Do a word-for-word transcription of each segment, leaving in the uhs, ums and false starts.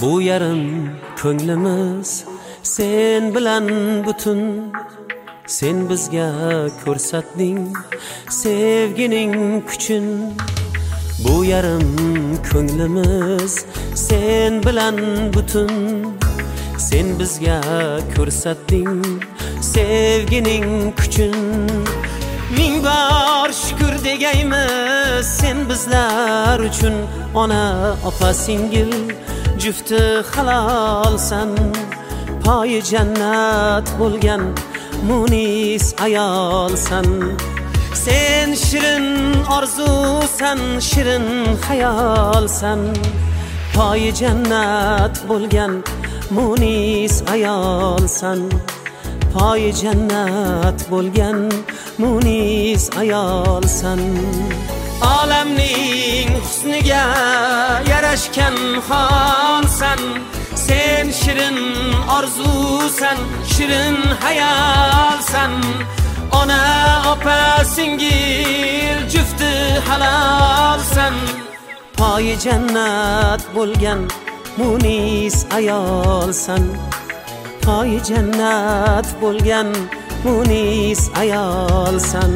Bu yarim ko'nglimiz sen bilan butun. Sen bizga ko'rsatding sevgining kuchin. Bu yarim ko'nglimiz sen bilan butun. Sen bizga ko'rsatding sevgining kuchin. Ming bor shukr degaymiz sen bizlar uchun. Ona opa singil jufti halolsan. Poyi jannat bo'lgan munis ayolsan. Sen shirin orzusan, shirin xayolsan. Poyi jannat bo'lgan munis ayolsan. Poyi jannat bo'lgan munis ayolsan. Olamning husniga yarashgan xonsan. Sen shirin orzusan, shirin hayalsan. Ona opa singil jufti halolsan. Poyi jannat bo'lgan munis ayolsan. Poyi jannat bo'lgan munis ayolsan.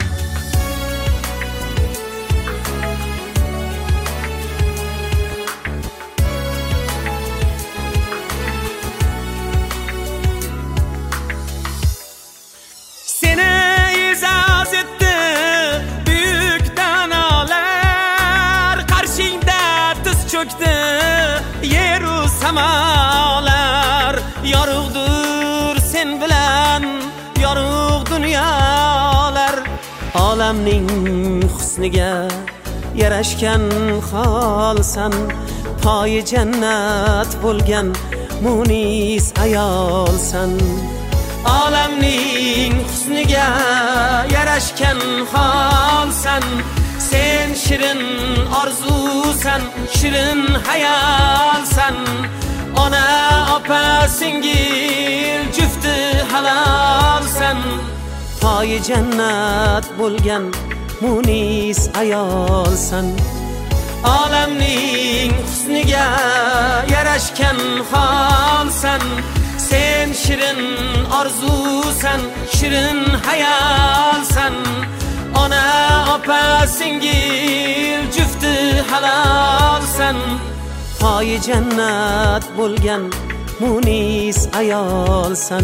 Yeru samalar yorug'dur sen bilan, yorug' dunyolar. Olamning husniga yarashgan xolsan. Poyi jannat bo'lgan munis ayolsan. Olamning husniga yarashgan xolsan. Sen shirin orzusan, shirin hayalsan. Ona opa singil jufti halolsan. Poyi jannat bo'lgan munis ayolsan. Olamning husniga yarashgan xolsan. Sen shirin orzusan, shirin hayalsan. Ona opa singil jufti halolsan. Poyi jannat bo'lgan munis ayolsan.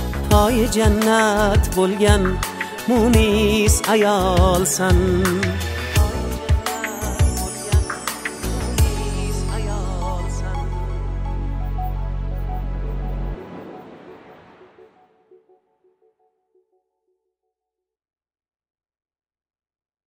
Poyi jannat bo'lgan munis ayolsan.